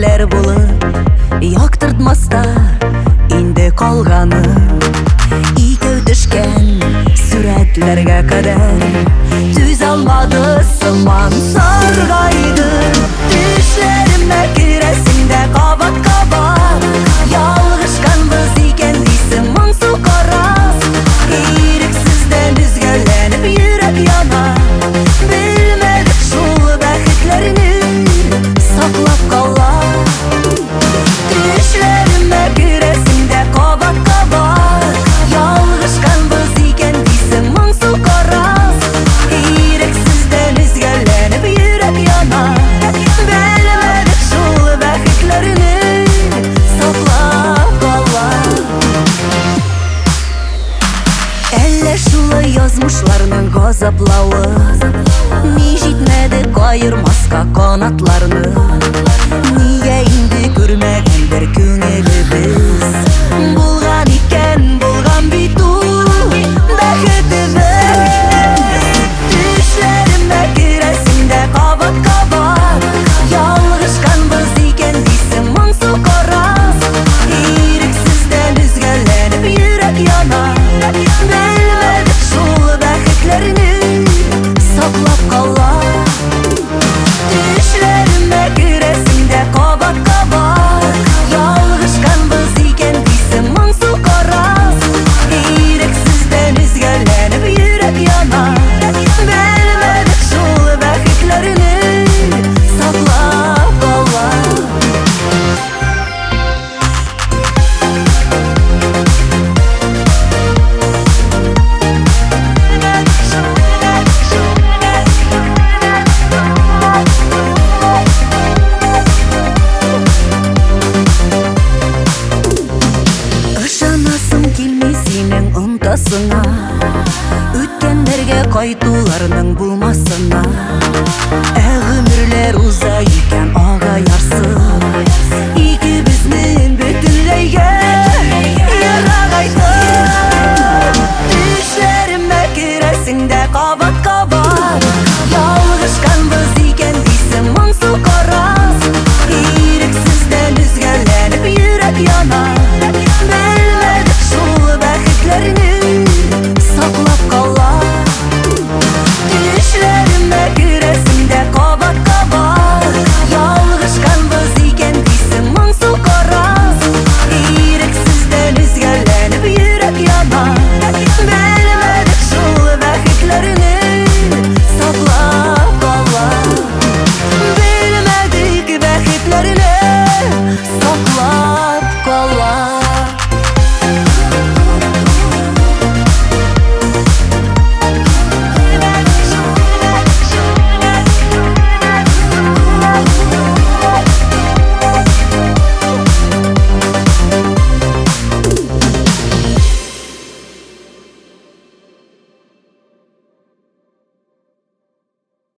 күңелләр булып, яктыртмаста инде калганы. Икәү төшкән сурәтләргә кадәр түз алмады сыман саргайды. Төшләремә керәсеңдә кабак-кабак, ялгышканбыз икән дисең моңсу карас. Ирексездән өзгәләнеп йөрәк яна, белмәдек шул бәхетләрне саклап кала. Төшләремә керәсеңдә кабак-кабак, ялгышканбыз икән дисең моңсу карас. Ирексездән өзгәләнеп йөрәк яна, белмәдек шул бәхетләрне саклап кала. Әллә шулай язмышларның газаплавы, ни җитмәдек аермаска канатларны. Нигә инде күрмәгәндер күңелебез, булган икән, булган бит ул бәхетебез. Төшләремә керәсеңдә кабак-кабак, ялгышканбыз икән дисең моңсу карас. Ирексездән өзгәләнеп йөрәк яна, белмәдек шул бәхетләрне саклап кала. Төшләремә керәсеңдә кабак-кабак, ялгышканбыз икән дисең моңсу карас. Ирексездән өзгәләнеп йөрәк яна, белмәдек шул бәхетләрне саклап кала. Ышанасым килми синең онтасыңа, үткәннәргә кайтуларның